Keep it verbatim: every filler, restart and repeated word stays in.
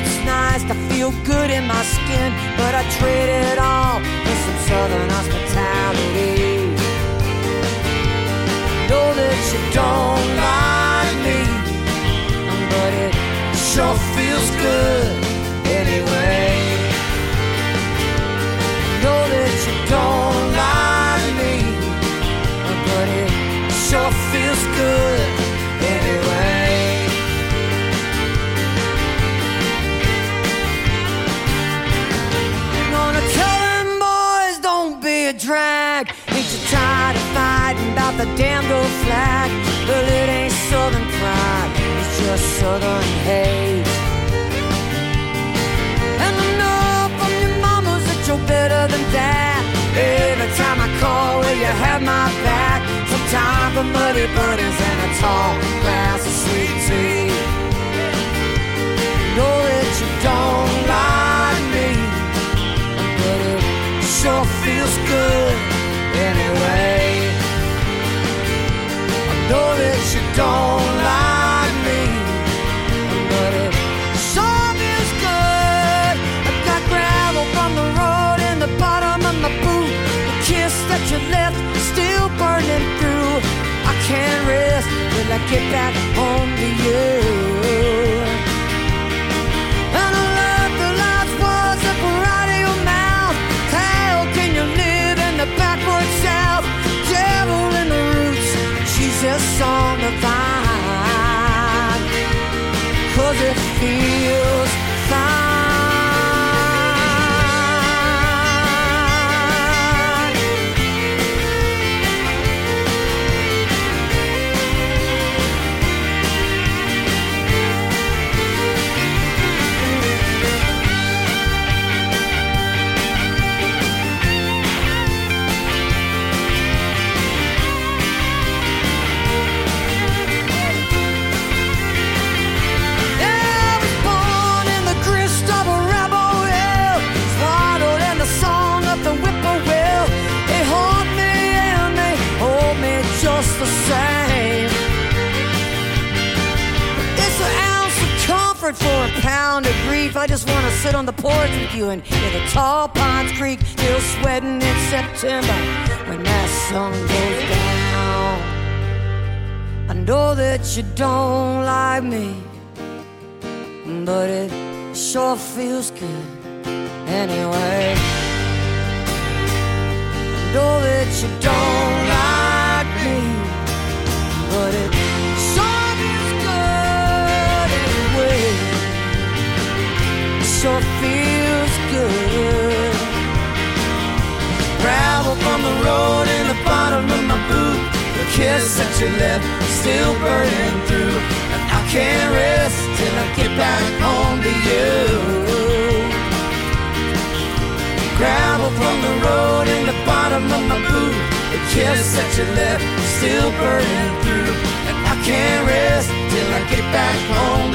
it's nice to feel good in my skin, but I trade it all for some southern hospitality. Know that you don't like me, but it sure feels good anyway. Know that you don't like me, but it sure feels good anyway. Gonna tell them boys, don't be a drag. Ain't you tired of fighting about the damned old flag? Well, it ain't southern pride, it's just southern hate. And I know from your mamas that you're better than that. Every time I call, will you have my back? Some time for muddy buddies and a tall glass of sweet tea. Know that you don't like me, but it sure feels good anyway. I know that you don't like me, but it sure feels good. I got gravel from the road in the bottom of my boot. The kiss that you left still burning through. I can't rest till I get back home to you. And I love the last words that were out of your mouth. How can you live in the backwoods South? Devil in the roots, Jesus on the vine, 'cause it feels fine. Just the same. It's an ounce of comfort for a pound of grief. I just want to sit on the porch with you and hear the tall pines creak, still sweating in September when that sun goes down. I know that you don't like me, but it sure feels good anyway. I know that you don't like me, but it sure feels good anyway. It sure feels good. Gravel from the road in the bottom of my boot. The kiss that you left still burning through. And I can't rest till I get back home to you. Gravel from the road in the bottom of my boot. The kiss that you left still burning through. And I can't rest till I get back home